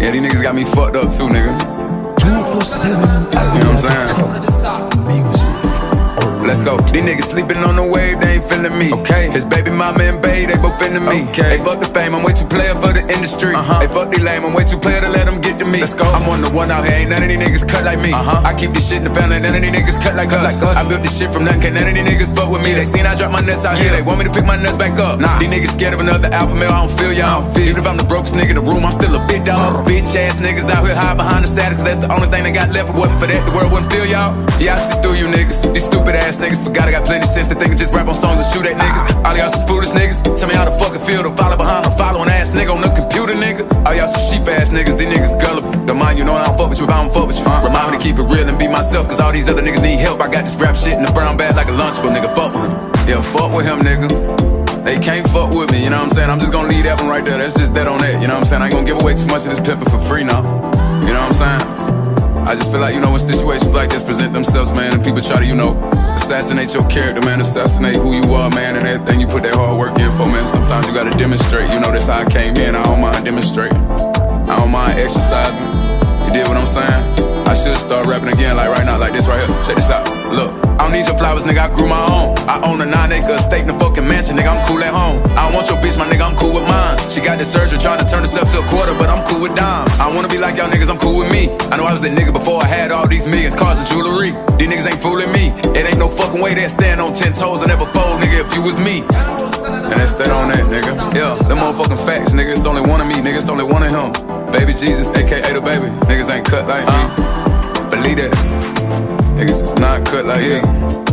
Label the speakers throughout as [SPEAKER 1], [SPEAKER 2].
[SPEAKER 1] Yeah, these niggas got me fucked up too, nigga.
[SPEAKER 2] 24/7.
[SPEAKER 1] You know what I'm saying?
[SPEAKER 2] Music.
[SPEAKER 1] Let's go. These niggas sleeping on the wave, they ain't feeling me. Okay. His baby mama and bae, they both into me. Okay. They fuck the fame, I'm way too player for the industry. They fuck the lame, I'm way too player to let them get to me. Let's go. I'm on the one out here, ain't none of these niggas cut like me. I keep this shit in the family, none of these niggas cut like us. I built this shit from nothing, can't none of these niggas fuck with me. They seen I drop my nuts out here, they want me to pick my nuts back up. These niggas scared of another alpha male, I don't feel y'all. Even if I'm the brokest nigga in the room, I'm still a big dog. Bitch ass niggas out here hide behind the status, cause that's the only thing they got left. If it wasn't for that, the world wouldn't feel y'all. Yeah, I see through you niggas. These stupid ass niggas forgot I got plenty sense to think and just rap on songs and shoot at niggas. All y'all some foolish niggas. Tell me how the fuck it feel to follow behind a following ass nigga on the computer, nigga. All y'all some sheep ass niggas. These niggas gullible. Don't mind you, know I don't fuck with you if I don't fuck with you. Remind me to keep it real and be myself, cause all these other niggas need help. I got this rap shit in the brown bag like a lunchable, nigga. Fuck with him. Yeah, fuck with him, nigga. They can't fuck with me, you know what I'm saying? I'm just gonna leave that one right there. That's just that on that, you know what I'm saying? I ain't gonna give away too much of this pimpin' for free now. You know what I'm saying? I just feel like, you know, when situations like this present themselves, man, and people try to, you know, assassinate your character, man, assassinate who you are, man, and everything you put that hard work in for, man. Sometimes you gotta demonstrate, you know, that's how I came in. I don't mind demonstrating. I don't mind exercising. You did what I'm saying? I should start rapping again, like right now, like this right here. Check this out. Look, I don't need your flowers, nigga, I grew my own. I own a 9-acre estate in a fucking mansion, nigga, I'm cool at home. I don't want your bitch, my nigga, I'm cool with mine. She got the surgery, trying to turn herself to a quarter, but I'm cool with dimes. I don't wanna be like y'all niggas, I'm cool with me. I know I was that nigga before I had all these millions, cars and jewelry. These niggas ain't fooling me. It ain't no fucking way they'll stand on 10 toes and never fold, nigga, if you was me. And that's that on that, nigga. Yeah, them motherfucking facts, nigga, it's only one of me, nigga, it's only one of him. Baby Jesus, aka the baby. Niggas ain't cut like me. Believe that. Niggas is not cut like me.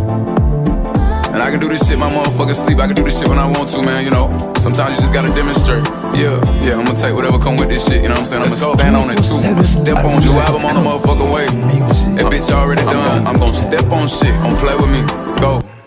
[SPEAKER 1] And I can do this shit, my motherfucking sleep. I can do this shit when I want to, man, you know. Sometimes you just gotta demonstrate. Yeah, I'm gonna take whatever come with this shit, you know what I'm saying? I'm gonna stand on it too. I'm gonna step on you album on the motherfucking way. That bitch already done. I'm gonna step on shit. Don't play with me. Go.